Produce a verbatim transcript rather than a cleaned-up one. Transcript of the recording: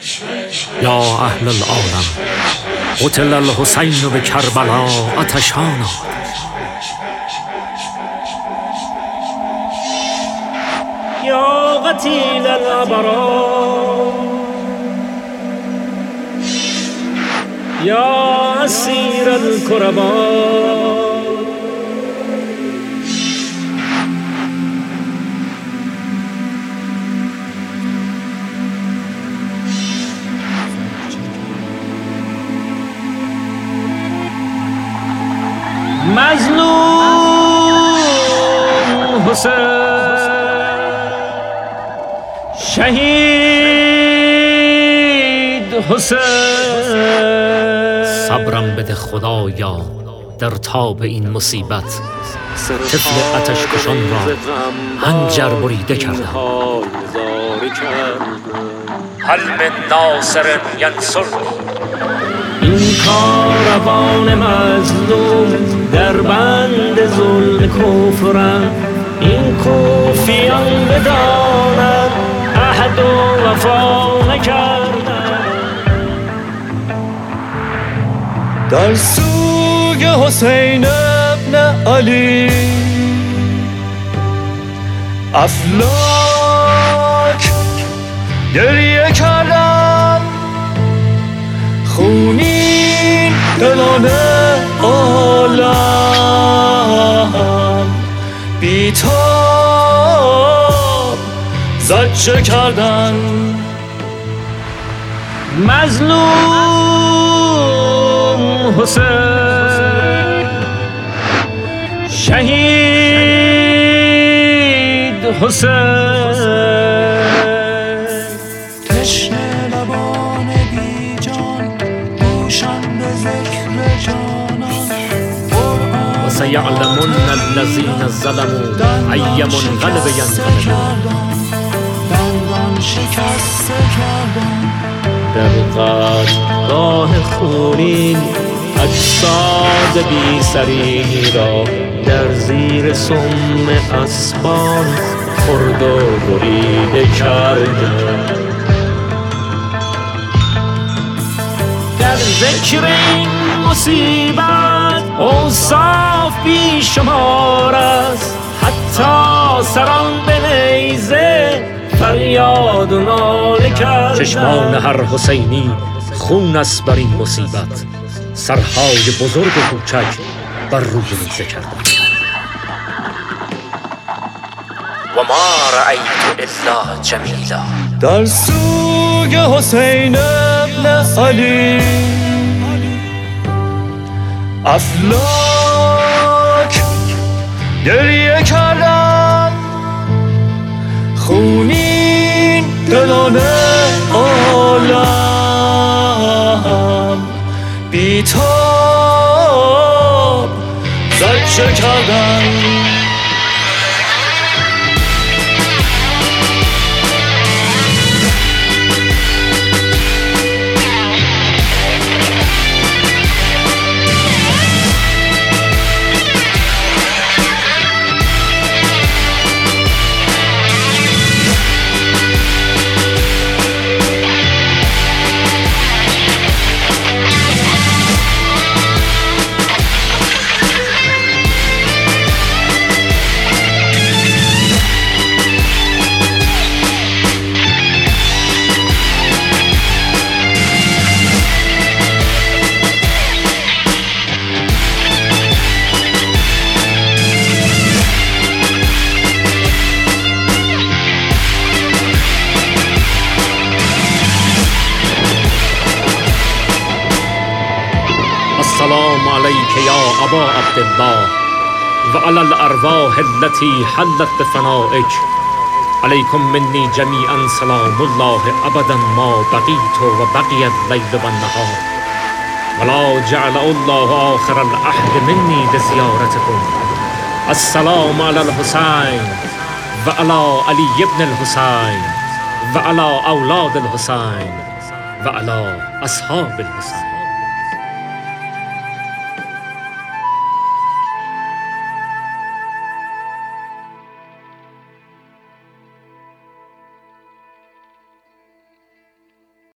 یا اهل العالم قتل الحسین به کربلا آتشانا. یا قتیل الابرار یا اسیر الکربا. مظلوم حسین، شهید حسین. صبرم بده خدایا در تاب این مصیبت، طفل آتش کشان را حنجر بریده کردم. هل من ناصر ینصر. این کاروان مظلوم در بند ظلم کفرم، این کوفیان بدانند عهد و وفا نکردند. در سوگ حسین ابن علی افلاک گریه کردن، خونین دلان عالم بیتاب زجه کردن. مظلوم حسین، شهید حسین. تشنه لبان بی جان روشن به ذکر جانان. و سیعلمون الذین ظلموا ای منقلب ینقلبون. دندان شکسته کردن در قدرگاه خونین اجساد بی سری را در زیر سم اسبان خرد و بریده کرده. در ذکر این مصیبت اوصاف بی شمار است، حتی سران به نیزه فریاد و ناله کرد. چشمان هر حسینی خون است بر این مصیبت، سرهای بزرگ و کوچک بر روی نیزه کردند. و ما رأیت الا جمیلا. در سوگ حسین ابن علی افلاک گریه کردن، خونین دلان عالم بیتاب زجه کردن. السلام علیک یا ابا عبدالله و علی الارواح التي حلت بفنائک. علیکم منی جمیعا سلام الله ابدا ما بقیت و بقی اللیل و النهار، ولا جعل الله آخر العهد منی بزیارتکم. السلام علی الحسین و علی علی ابن الحسین و علی اولاد الحسین و علی اصحاب الحسین.